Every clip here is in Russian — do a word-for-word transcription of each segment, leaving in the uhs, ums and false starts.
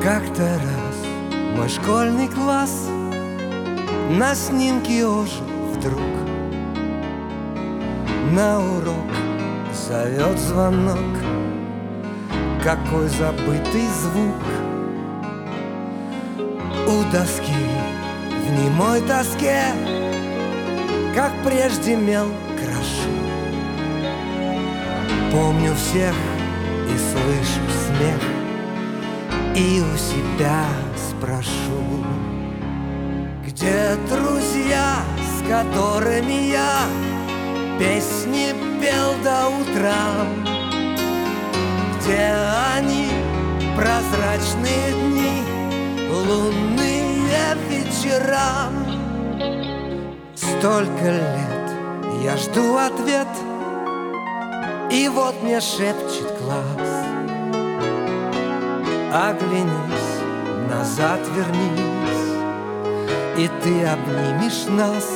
Как-то раз мой школьный класс на снимке ожил вдруг. На урок зовет звонок, какой забытый звук. У доски в немой тоске, как прежде мел кроши. Помню всех и слышу смех, и у себя спрошу: где друзья, с которыми я песни пел до утра? Где они, прозрачные дни, лунные вечера? Столько лет я жду ответ, и вот мне шепчет глаз: оглянись, назад вернись, и ты обнимешь нас.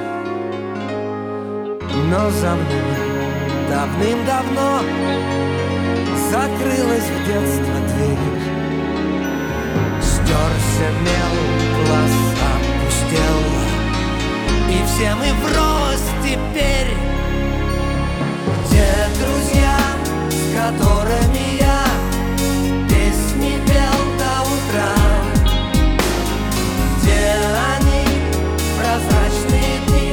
Но за мной давным-давно закрылась в детство дверь. Стерся мел, глаз опустел, и все мы врозь теперь. Где друзья, с которыми я песни пел до утра? Где они, прозрачные дни,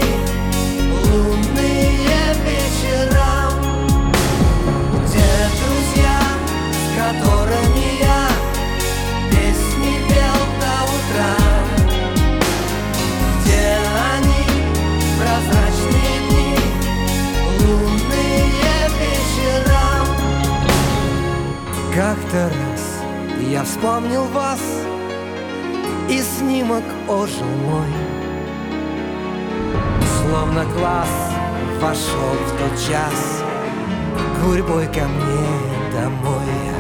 лунные вечера? Где друзья, с которыми я песни пел до утра? Где они, прозрачные дни, лунные вечера? Как-то раз я вспомнил вас, и снимок ожил мой. Словно класс вошел в тот час гурьбой ко мне домой.